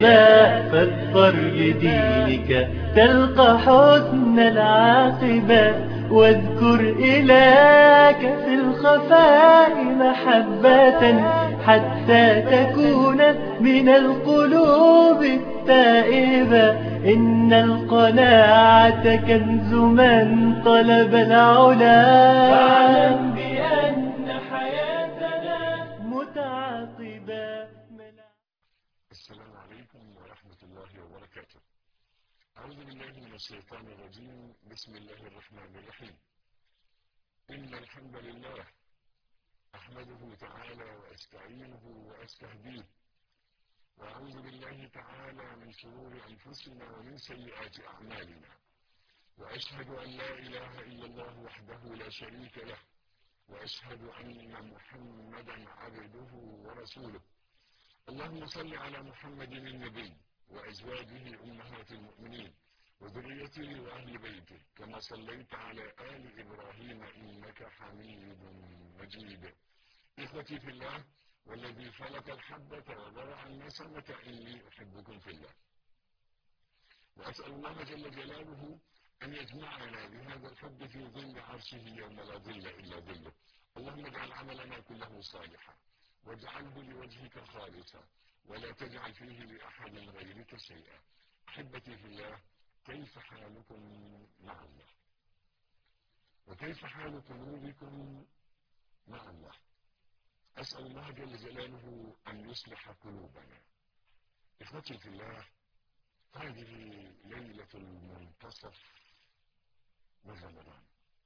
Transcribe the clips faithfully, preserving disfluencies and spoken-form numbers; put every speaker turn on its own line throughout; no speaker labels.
فاظفر بدينك تلقى حسن العاقبة، واذكر إلهك في الخفاء محبة، حتى تكون من القلوب التائبة. إن القناعة كنز من طلب العلا، فاعلم بأن حياتنا متعاقبة.
السلام عليكم ورحمة الله وبركاته. أعوذ بالله من الشيطان الرجيم. بسم الله الرحمن الرحيم. إن الحمد لله أحمده تعالى وأستعينه وأستهديه، وأعوذ بالله تعالى من شرور أنفسنا ومن سيئات أعمالنا، وأشهد أن لا إله إلا الله وحده لا شريك له، وأشهد أن محمدا عبده ورسوله. اللهم صل على محمد النبي وأزواجه أمهات المؤمنين وذريته وأهل بيته، كما صليت على آل إبراهيم إنك حميد مجيد. إخوتي في الله، والذي خلق الحبة وبرع النسمة إني أحبكم في الله، وأسأل الله جل جلاله أن يجمعنا بهذا الحب في ظل عرشه يوم لا ظل إلا ظله. اللهم اجعل عملنا كله صالحا، واجعله لوجهك خالصا، ولا تجعل فيه لأحد غيرك شيئا. أحبتي في الله، كيف حالكم مع الله؟ وكيف حال قلوبكم مع الله؟ أسأل الله جل جلاله أن يصلح قلوبنا. إخوتي في الله، هذه ليلة المنتصف من رمضان،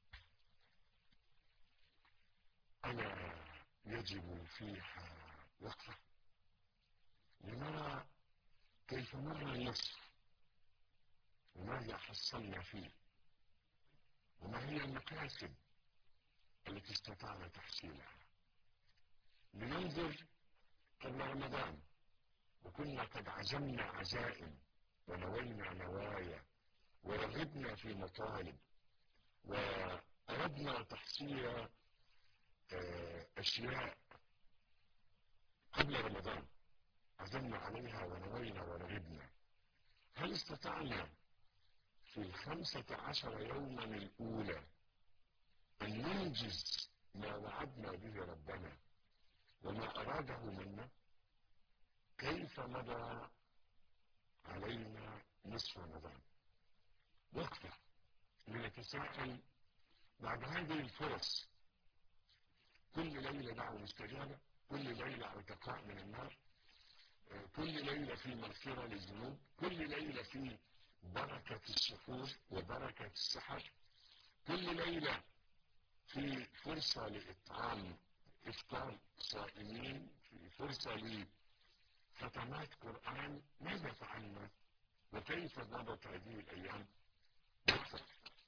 ألا يجب فيها وقفة لنرى كيف مر النصف، وماذا حصلنا فيه، وما هي المكاسب التي استطعنا تحصيلها. لننظر قبل رمضان وكنا قد عزمنا عزائم ونوينا نوايا ورغبنا في مطالب وأردنا تحصيل أشياء قبل رمضان، عزمنا عليها ونوينا ورغبنا. هل استطعنا في الخمسة عشر يوما الأولى أن ننجز ما وعدنا به ربنا وما أراده منا؟ كيف مضى علينا نصف رمضان؟ وقفة لنتساءل بعد هذه الفرص. كل ليلة دعوة مستجابة، كل ليلة عتقاء من النار، كل ليلة في مغفرة للذنوب، كل ليلة في بركة السحور وبركة السحر، كل ليلة في فرصة لإطعام إفطار صائمين، في فرصة لختمات قرآن. ماذا فعلنا وكيف مضت هذه الأيام؟ وقفة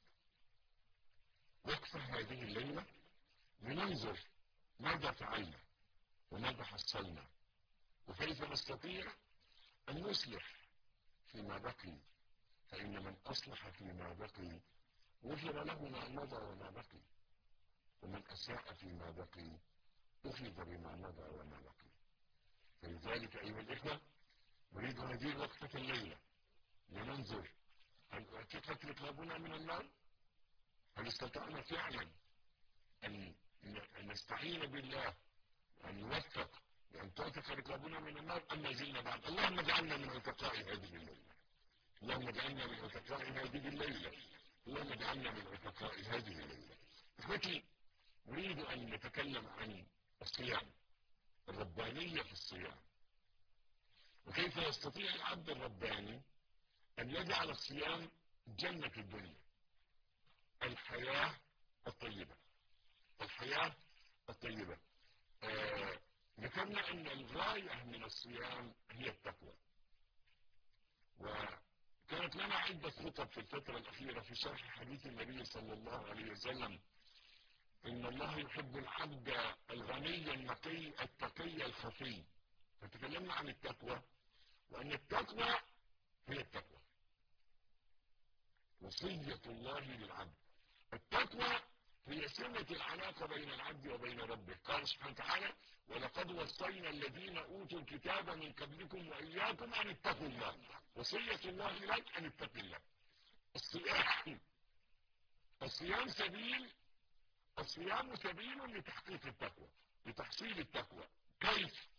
وقفة هذه الليلة لننظر ماذا فعلنا وماذا حصلنا، وكيف نستطيع أن نصلح فيما بقي. فإن من أصلح فيما بقي غفر له ما مضى وما بقي، ومن أساء فيما بقي أخذ بما مضى وما بقي. فلذلك أيها الإخوة، نريد هذه الوقفة الليلة لننظر هل اعتقت رقابنا من النار؟ هل استطعنا فعلا أن نستعين بالله أن نوفق بأن تعتق رقابنا من النار، أم ما زلنا بعد؟ اللهم اجعلنا من عتقاء هذه الليلة، اللهم اجعلنا من عتقاء هذه الليلة، اللهم اجعلنا من عتقاء هذه الليلة. إخوتي، نريد أن نتكلم عن الصيام، الربانية في الصيام، وكيف يستطيع العبد الرباني أن يجعل الصيام جنة الدنيا، الحياة الطيبة، الحياة الطيبة. آه ذكرنا أن الغاية من الصيام هي التقوى، وكانت لنا عدة خطب في الفترة الأخيرة في شرح حديث النبي صلى الله عليه وسلم: إن الله يحب العبد الغني النقي التقي الخفي. فتكلمنا عن التقوى، وأن التقوى هي التقوى، وصية الله للعبد. التقوى هي سمة العلاقة بين العبد وبين ربه. قال سبحانه وتعالى: ولقد وصينا الذين أوتوا الكتاب من قبلكم وإياكم أن اتقوا الله. وصية الله لك أن اتقوا الله. الصيام الصيام سبيل الصيام سبيل لتحقيق التقوى، لتحصيل التقوى. كيف؟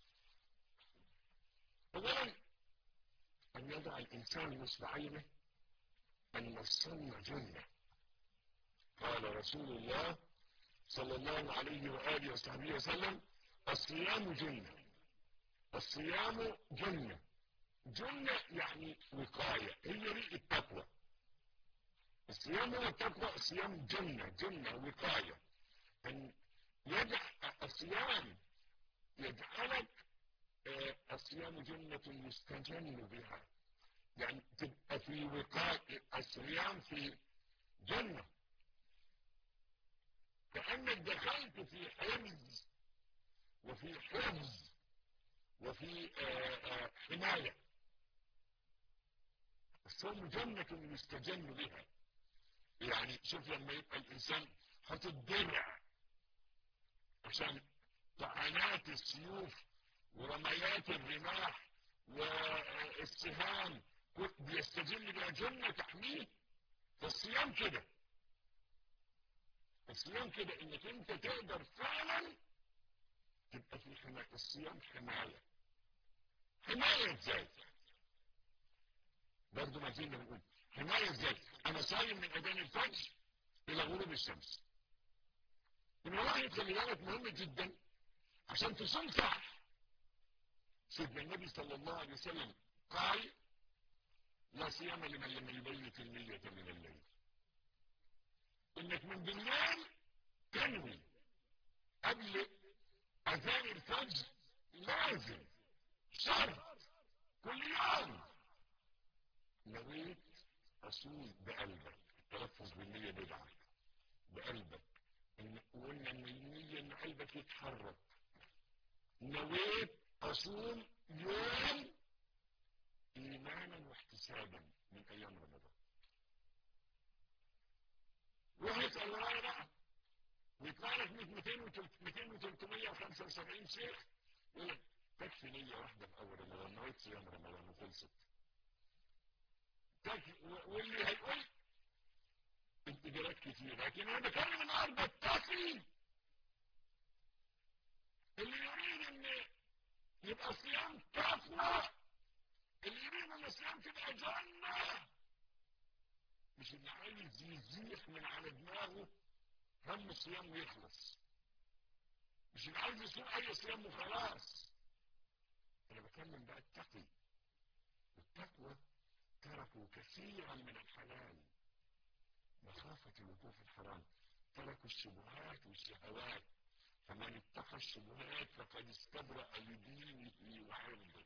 أولا أن يضع الإنسان نصب عينه أن الصوم جنة. قال رسول الله صلى الله عليه وآله وصحبه وسلم: الصيام جنة. الصيام جنة. جنة يعني وقاية، هي دي التقوى. الصيام هو التقوى. الصيام جنة، جنة وقاية. أن يجعل الصيام يجعلك آه الصيام جنة يستجن بها، يعني تبقى في وقاية. الصيام في جنة، كأنك دخلت في حفظ وفي حفظ وفي آآ آآ حماية. الصوم جنة يستجن بها. يعني شوف لما يبقى الإنسان حاطط درع عشان طعنات السيوف ورميات الرماح والسهام بيستجن بها جنة تحميه. فالصيام كده، الصيام كده انك انت تقدر فعلا تبقى في حماية. الصيام حماية. حماية ازاي؟ برضه ما زلنا بنقول حماية ازاي؟ انا صايم من اذان الفجر الى غروب الشمس. الواحد خلي بالك مهم جدا عشان تصوم صح. سيدنا النبي صلى الله عليه وسلم قال: لا صيام لمن لم يبيت النية من الليل. انك من بالليل تنوي قبل اذان الفجر، لازم شرط كل يوم نويت اصوم بقلبك. التلفظ بالنية بدعة. بقلبك. وقلنا ان النية ان قلبك يتحرك. نويت اصوم يوم ايمانا واحتسابا من ايام رمضان. وهيسأل ورايا بقى ويطلع لك مئتين وثلاثمية وخمسة وسبعين شيخ يقول لك تكفي نية واحدة في اول رمضان، نويت صيام رمضان وخلصت. واللي هيقول انتجارات كتير، لكن انا بكلم النهارده التقي اللي يريد ان يبقى صيام تقوى، اللي يريد ان الصيام تبقى جنة، مش اللي عايز يزيح من على دماغه هم الصيام ويخلص، مش اللي عايز يصوم اي صيام وخلاص. انا بكلم بقى التقي. التقوى تركوا كثيرا من الحلال مخافة الوقوع في الحرام. تركوا الشبهات والشهوات. فمن اتقى الشبهات فقد استبرأ لدينه وعرضه.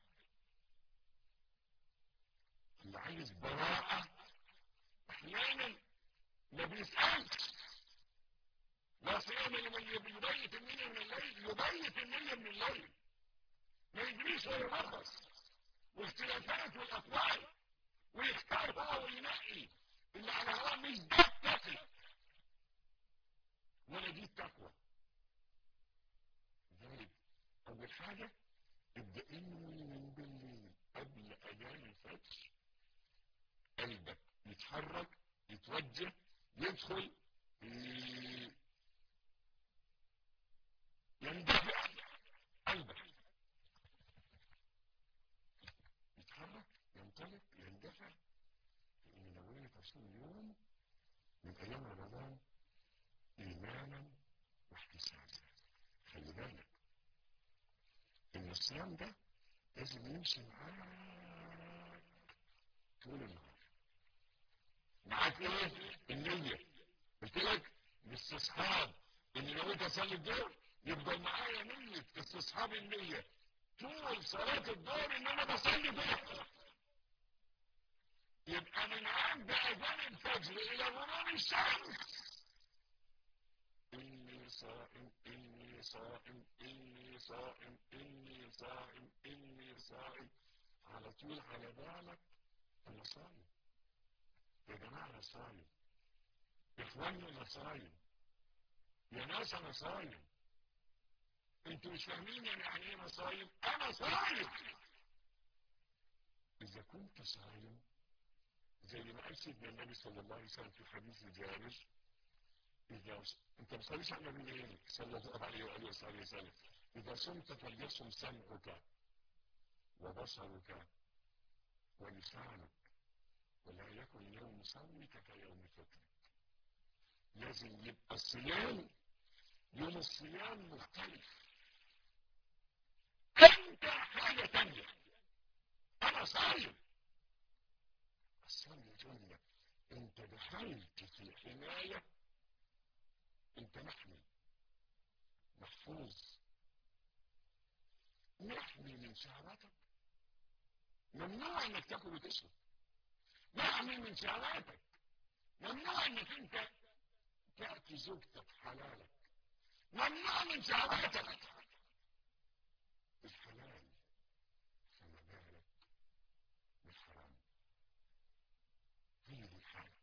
اللي عايز براءة احيانا ما بيسألش. لا صيام لمن يبيت النية من الليل. يبيت النية من الليل، ما يجريش ورا الرخص واختلافات والاقوال ويختار هو وينقي اللي على هواه. مش ده التقي ولا دي التقوى. لذلك اول حاجه ابدا انوي من بالليل قبل اذان الفجر قلبك يتحرك، يتوجه، يدخل، يندفع. قلبك يتحرك، ينطلق، يندفع. لان نويت اصوم يوم من ايام رمضان ايمانا واحتسابا. خلي بالك ان الصيام ده لازم يمشي معاك طول النهار. معاك ايه؟ النية. قلت لك الاستصحاب اللي نويت اصلي الظهر يفضل معايا نية استصحاب النية طول صلاة الظهر ان انا بصلي ظهر. يبقى من عند اذان الفجر الى غروب الشمس اني صائم اني صائم اني صائم اني صائم اني صائم. على طول على بالك انا صايم. يا جماعه انا صايم. اخواني انا صايم. يا ناس انا صايم، انتوا مش فاهمين يعني ايه انا صايم؟ انا صايم. اذا كنت صايم زي ما قال سيدنا النبي صلى الله عليه وسلم في حديث جابر، اذا انت ما بتصليش على النبي ليه؟ صلى الله عليه واله وصحبه وسلم. اذا صمت فليصم سمعك وبصرك ولسانك، ولا يكن يوم صومك كيوم فطرك. لازم يبقى الصيام يوم الصيام مختلف. انت حاجه تانيه. انا صايم. الصوم جنه. انت دخلت في حمايه، انت محمي محفوظ، محمي من شهواتك. ممنوع انك تاكل وتشرب. محمي من شهواتك. ممنوع انك انت تاتي زوجتك حلالك. ممنوع من شهواتك الحلال، فما بالك بالحرام. هي دي الحاله.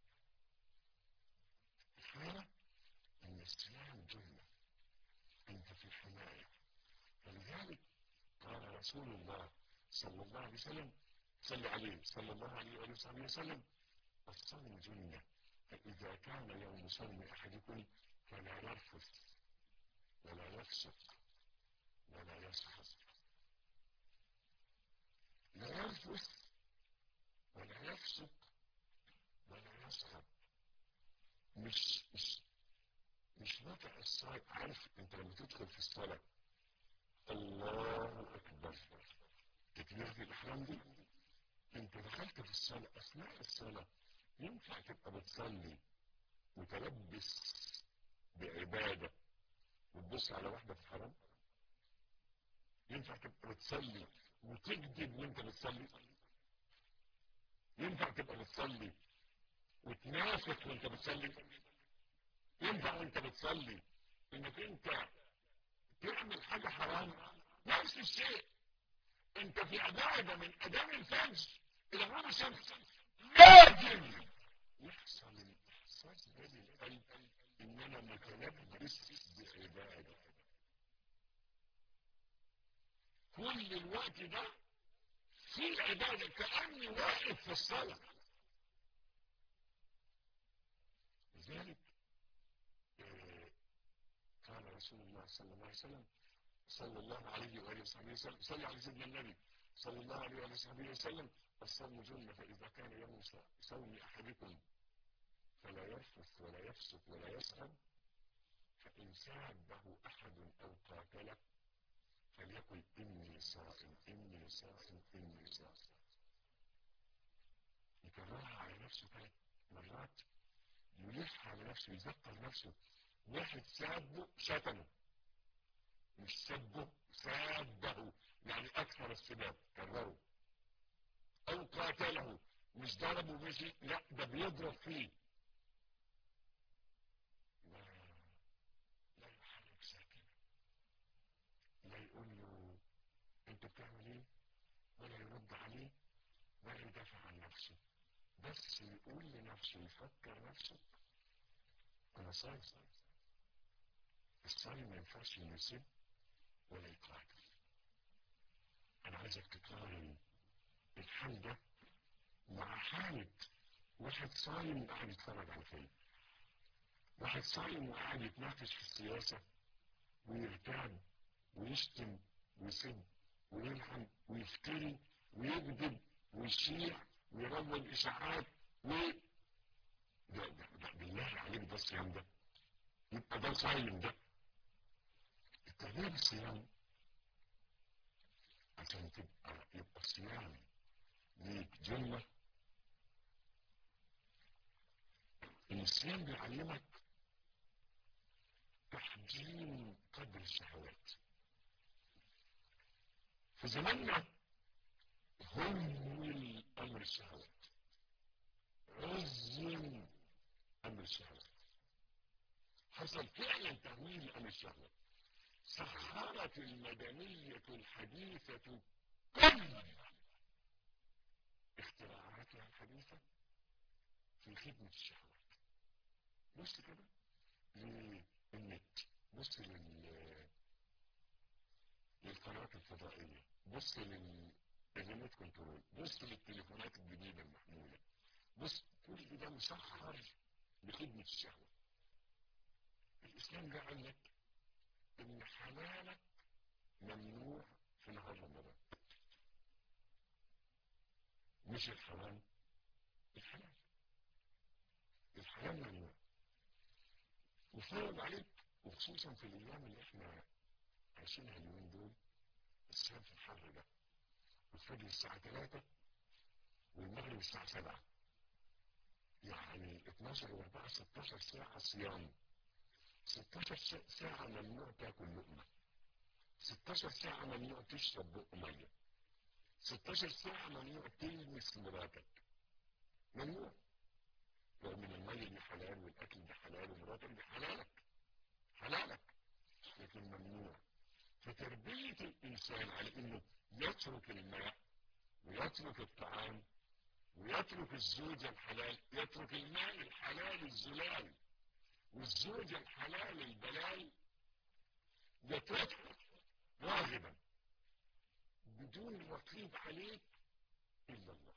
الحاله ان الصيام جنه، انت في حمايه. فلذلك قال رسول الله صلى الله عليه وسلم، صلى عليه صلى الله عليه وآله وصحبه وسلم: الصوم جنة، فإذا كان يوم صوم أحدكم فلا يرفث ولا يفسق ولا يسخط. لا يرفث ولا يفسق ولا يسخط. مش مش مش وقع الصلاة. عارف انت لما تدخل في الصلاة الله أكبر تكبيرة الإحرام دي، انت دخلت في الصلاة، أثناء الصلاة ينفع تبقى بتصلي متلبس بعبادة وتبص على واحدة في الحرام؟ ينفع تبقى بتصلي وتكذب وانت بتصلي؟ ينفع تبقى بتصلي وتنافق وانت بتصلي؟ ينفع وانت بتصلي انك انت تعمل حاجة حرام؟ نفس الشيء. انت في عبادة من اذان الفجر الى غروب الشمس لازم يحصل الاحساس ده للقلب ان انا متلبس بعبادة. كل الوقت ده في عبادة كأني واقف في الصلاة. لذلك آه قال رسول الله صلى الله عليه وسلم صلى الله عليه وآله وصحبه وسلم، صلى على سيدنا النبي صلى الله عليه وآله وصحبه وسلم: الصوم جنة، فإذا كان يوم صوم أحدكم فلا يرفث ولا يفسق ولا يسخر، فإن سابه أحد أو قاتله فليقل إني صائم إني صائم إني صائم. يكررها على نفسه ثلاث مرات، يلح على نفسه، يذكر نفسه. واحد سابه شتمه، مش سبه، سابه يعني أكثر السباب، كرره. أو قاتله، مش ضربه ومشي، لا ده بيضرب فيه. لا لا يحرك ساكنه، لا يقول له انت بتعمل ايه، ولا يرد عليه، ولا يدافع عن نفسه، بس يقول لنفسه، يفكر نفسه انا صايم. الصايم ما ينفعش يسب ولا يقاتل. انا عايزك تقارن الحال ده مع حالة واحد صايم وقاعد يتفرج على فيلم، واحد صايم وقاعد يتناقش في السياسة ويرتعب ويشتم ويسب ويلحن ويفتري ويكذب ويشيع ويروج اشاعات و ده, ده, ده بالله عليك ده الصيام ده؟ يبقى ده صايم ده؟ التغيير الصيام عشان تبقى يبقى الصيام ليك جنة. الصيام بيعلمك تحجيم قدر الشهوات. في زماننا هول امر الشهوات، عظم امر الشهوات، حصل فعلا تهويل امر الشهوات. سخرت المدنية الحديثة كل اختراعاتها الحديثة في خدمة الشهوات. بص كده، ليه؟ النت، بص لل للقنوات الفضائية، بص للريموت كنترول، بص للتليفونات الجديدة المحمولة، بص كل ده مسخر لخدمة الشهوة. الإسلام قال لك إن حلالك ممنوع في نهار رمضان، مش الحرام، الحلال، الحلال ممنوع. وفرض عليك، وخصوصا في الأيام اللي احنا عايشينها اليومين دول، الصيام في الحر ده، الفجر الساعة ثلاثة والمغرب الساعة سبعة، يعني اتناشر واربعة ستاشر ساعة صيام. ستاشر ساعة ممنوع تاكل لقمة، ستاشر ساعة ممنوع تشرب بق مية، ستاشر ساعة ممنوع تلمس مراتك، ممنوع. رغم ان المية دي حلال والاكل ده حلال ومراتك دي حلالك، حلالك، لكن ممنوع. فتربية الانسان على انه يترك الماء ويترك الطعام ويترك الزوجة الحلال، يترك الماء الحلال الزلال والزوجة الحلال البلال، يتركها راغبا بدون رقيب عليك الا الله.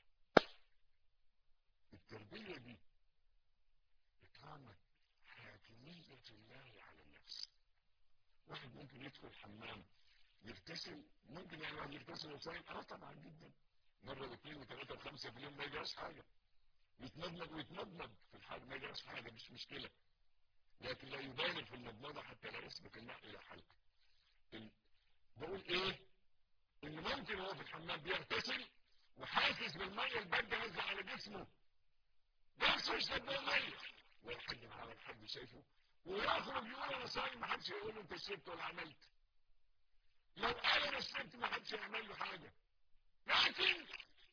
التربية دي إقامة حاكمية الله على النفس. واحد ممكن يدخل الحمام يغتسل، ممكن يعني يغتسل وصايم، اه طبعا جدا، مرة واثنين وثلاثة وخمسة في اليوم ما يجراش حاجة، يتمضمض ويتمضمض في الحاجة ما يجراش حاجة، مش مشكلة، لكن لا يبالغ في المضمضة حتى لا يسبق الماء إلى حلقه. بقول إيه؟ إن ممكن هو في الحمام بيغتسل وحاسس بالمية الباردة نازلة على جسمه، بس يشرب مية ولا حد معاه حد شايفه، ويخرج يقول انا صايم، ما حدش يقول له انت شربت ولا عملت. لو قال انا شربت ما حدش يعمل له حاجه، لكن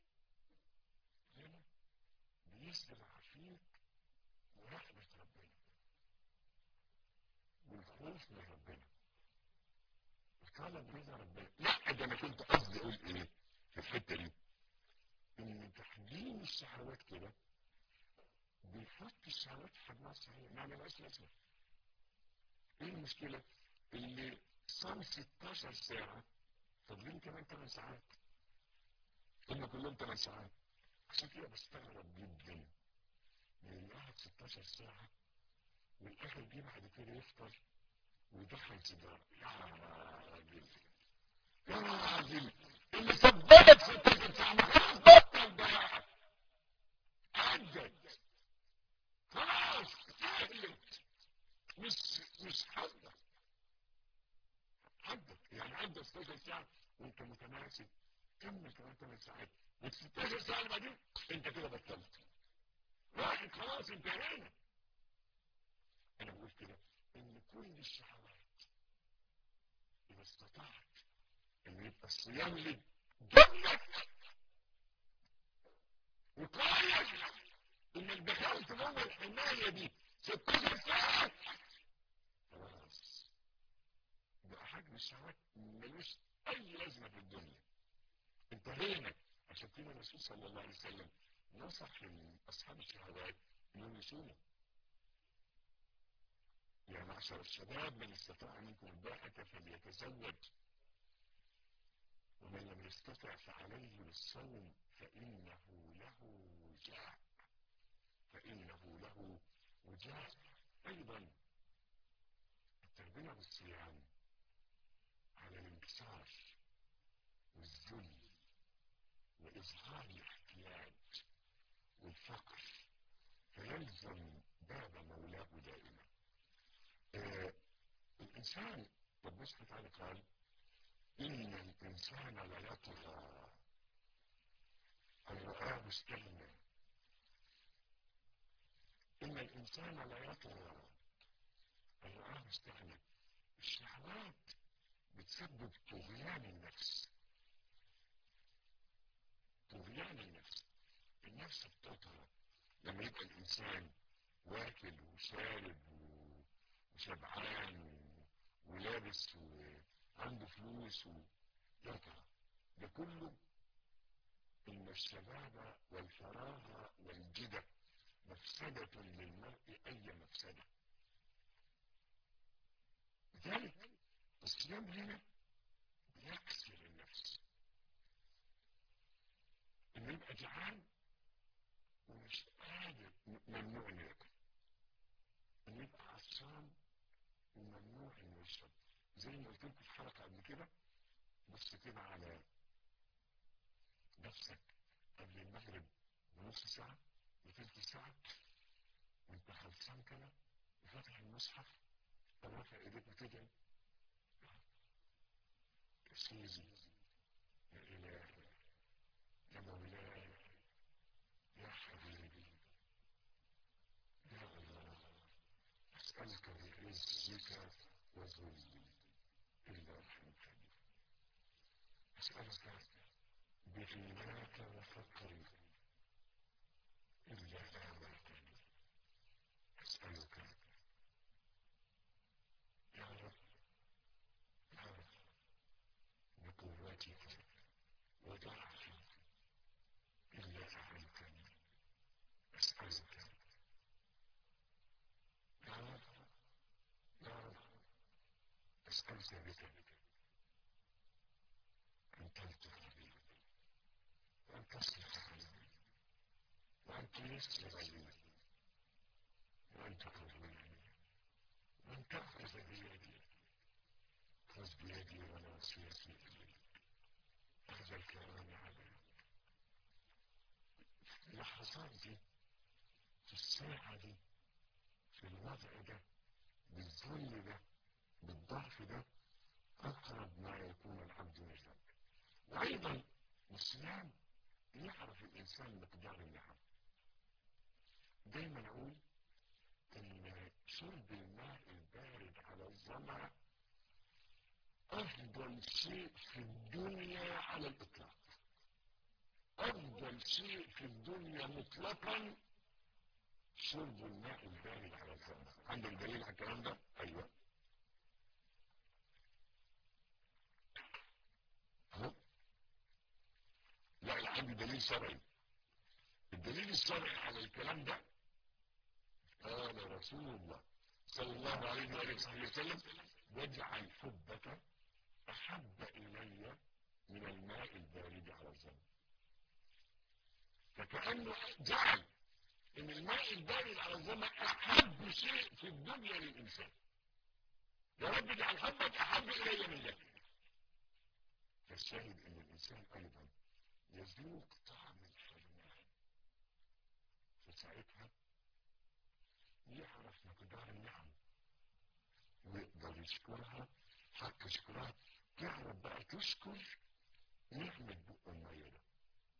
هنا بيزرع فيك مراقبه ربنا والخوف من ربنا وطلب رضا ربنا. لا ده انا كنت قصدي اقول ايه في الحته دي، ان تحجيم الشهوات كده بيحط الشهوات في حجمها الصحيح، ما ملهاش لازمه. ايه المشكله؟ اللي صام ستاشر ساعه فاضلين كمان ثمان ساعات، هم كلهم ثمان ساعات. عشان كده بستغرب جدا من اللي قاعد ستاشر ساعه والاخر جه بعد كده يفطر ويدخن سيجاره. يا راجل يا راجل، اللي سببك ستاشر ساعه ما خلاص بطل بقى، عدت خلاص سهلت، مش مش حدك، عدت يعني عدت ستاشر ساعه وانت متماسك، كمل كمان ثمان ساعات، وال ستاشر ساعه اللي بعدين انت كده بطلت، واحد خلاص انتهينا. انا بقول كده ان كل الشهوات اذا استطعت ان يبقى الصيام لك جنة وقاية انك دخلت جوه الحماية دي ستاشر ساعة، خلاص بقى حجم الشهوات ملوش اي لازمة في الدنيا، انتهينا. عشان كده الرسول صلى الله عليه وسلم نصح اصحاب الشهوات انهم يصوموا. يا معشر الشباب من استطاع منكم الباءة فليتزوج ومن لم يستطع فعليه بالصوم فإنه له وجاء، فإنه له وجاء. أيضا التربية بالصيام على الانكسار والذل وإظهار الاحتياج والفقر، فيلزم باب مولاه دائما. آه الإنسان ربنا سبحانه وتعالى قال إن الإنسان ليطغى أن رآه استغنى، إن الإنسان ليطغى أن رآه استغنى. الشهوات بتسبب طغيان النفس، طغيان النفس، النفس بتطغى لما يبقى الإنسان واكل وشارب وشبعان ولابس وعنده فلوس ويطغى. ده كله إن الشباب والفراغ والجدة مفسدة للمرء أي مفسدة. لذلك الصيام هنا يكسر النفس، انه يبقى جعان ومش قادر، ممنوع انه ياكل، انه يبقى عطشان وممنوع انه يشرب. زي ما قلت لكم في حلقه قبل كده، بص كده على نفسك قبل المغرب بنص ساعه وثلث ساعه وانت خلصان كده وفاتح المصحف او رافع ايديك وتدعي يا سيدي يا الهي يا مولاي يا حبيبي يا الله، اسالك بعزك وذلي الا رحمتني، اسالك بغناك وفقري الا امرتني، اسالك يا رب يا رب بقوتك وضعفي الا اعنتني، اسالك يا رب يا رب اسالك بك ان تلطف بي وان تصلح لي وان تيسر لي وان تقويني وان تاخذ بيدي، خذ بيدي وناصيتي اليك، اخذ الكرام عليك. في اللحظات دي، في الساعه دي، في الوضع ده، بالذل ده، بالضعف ده، اقرب ما يكون العبد من الرب. وايضا الصيام يعرف الانسان مقدار النعم. دايما اقول ان شرب الماء البارد على الظمأ افضل شيء في الدنيا على الاطلاق، افضل شيء في الدنيا مطلقا شرب الماء البارد على الظمأ. عندك دليل على الكلام ده؟ ايوه اهو. لا عندي دليل شرعي. الدليل الشرعي على الكلام ده قال رسول الله صلى الله عليه وآله وصحبه وسلم: واجعل حبك أحب إلي من الماء البارد على الظمأ. فكأنه جعل إن الماء البارد على الظمأ أحب شيء في الدنيا للإنسان. يا رب اجعل حبك أحب إلي من ذلك. فالشاهد إن الإنسان أيضا يذوق طعم الحرمان، فساعتها يعرف مقدار النعم ويقدر يشكرها حق شكرها. تعرف بقى تشكر نعمة بق المية ده.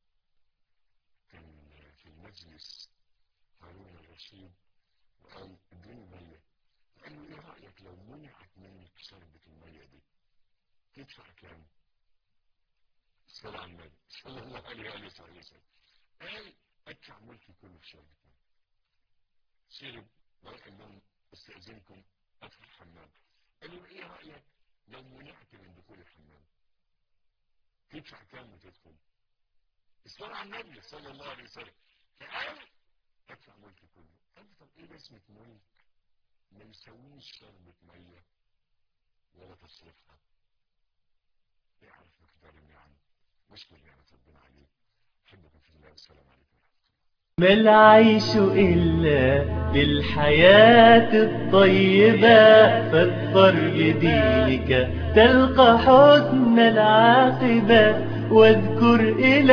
كان في المجلس هارون الرشيد وقال ادوني مية، قال له ايه رأيك لو منعت منك شربة المية دي تدفع كام؟ الصلاة على النبي صلى الله عليه وآله وسلم. قال ادفع ملكي كله في شربة مية. شرب وقال لهم استأذنكم ادخل الحمام. قالوا ايه رأيك لو منعت من دخول الحمام تدفع كام وتدخل؟ الصلاة على النبي صلى الله عليه وسلم. فقال ادفع ملكي كله. قال طب ايه لازمة ملك ما يسويش شربة مية ولا تصرفها؟ يعرف مقدار النعم. نشكر نعمة ربنا عليه. احبكم في الله والسلام عليكم ورحمة الله.
ما العيش إلا للحياة الطيبة، فاظفر لدينك تلقى حسن العاقبة، واذكر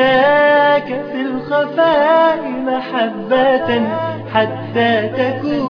إلهك في الخفاء محبة حتى تكون